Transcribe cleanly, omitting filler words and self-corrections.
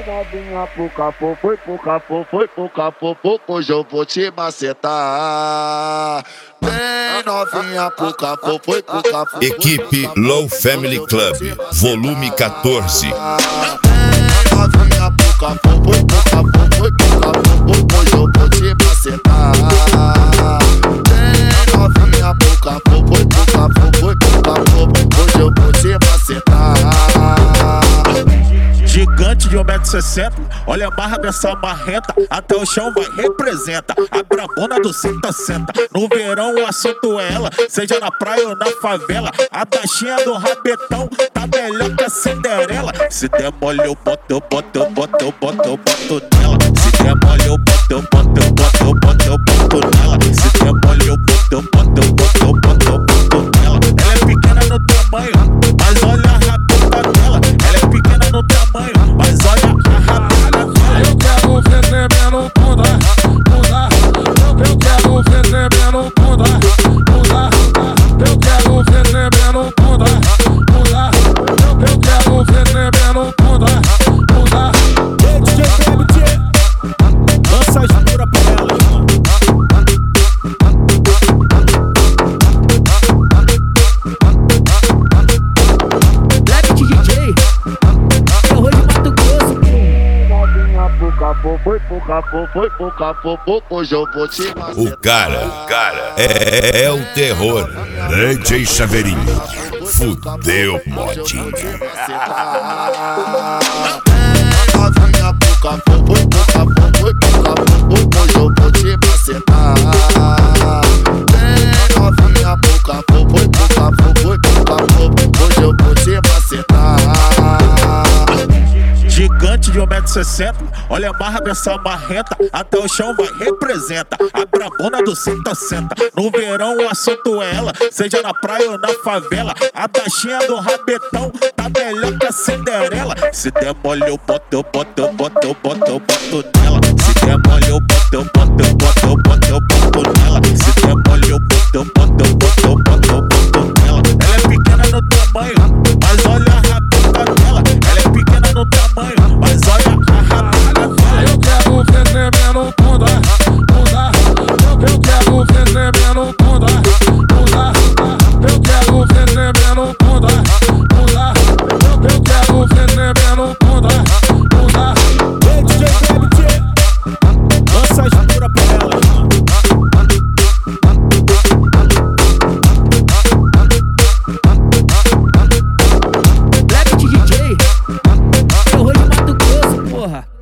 Novinha pro capô, foi pro capô, foi pro capô, hoje eu vou te macetar. Vem novinha pro capô, foi pro capô. Equipe Low Family Club, volume 14. Vem novinha pro capô, foi pro capô, foi pro capô, hoje eu vou te macetar. Vem novinha pro capô, foi pro capô, foi pro capô, hoje eu vou te macetar. Gigante de 1,60 m, olha a barra dessa marrenta, até o chão vai, representa. A brabona do senta-senta, no verão o assunto é ela, seja na praia ou na favela. A baixinha do rabetão tá melhor que a Cinderela. Se der mole eu boto, eu boto, eu boto, eu boto, eu boto nela. Se der mole eu boto, eu boto, eu boto, eu boto, eu boto nela. Se der mole eu boto, eu boto, eu boto, eu boto, eu boto nela. Ela é pequena no tamanho, mas olha a rabeta dela. Ela é pequena no tamanho, mas olha a rabeta dela. Eu quero ver tremendo bunda, bunda. Eu quero ver tremendo bunda, bunda. Eu quero ver tremendo bunda, bunda. Eu quero ver tremendo bunda, bunda. DJ KMT, lança as pura pra ela, irmão. Black DJ, terror de Mato Grosso. Novinha pro capô, foi pro capô, foi pro capô, hoje eu vou te macetar. O cara é o terror. DJ Chaveirinho, fudeu, modinha. Novinha pro capô, foi pro capô, foi pro capô, hoje eu vou te macetar. Novinha pro capô, foi pro capô, foi pro capô, hoje eu vou te macetar. Gigante de 1,60 m, olha a barra dessa marrenta, até o chão vai, representa. A brabona do senta-senta, no verão o assunto é ela, seja na praia ou na favela. A baixinha do rabetão tá melhor que a Cinderela. Se der mole eu boto, eu boto, eu boto, eu boto, eu boto nela. Se der mole eu boto, eu boto, eu boto, eu boto, eu boto nela. Se der mole eu boto, eu boto, eu boto, eu boto, eu boto nela. Ela é pequena no tamanho, mas olha a rabeta dela. Ela é pequena no tamanho, mas olha a rabeta dela. Eu quero ver tremendo bunda, bunda. Eu quero ver tremendo bunda, bunda. Eu quero ver tremendo bunda, bunda. Eu quero ver tremendo bunda, bunda. DJ KMT, lança as pura pra ela, irmão. Black DJ, terror de Mato Grosso, porra.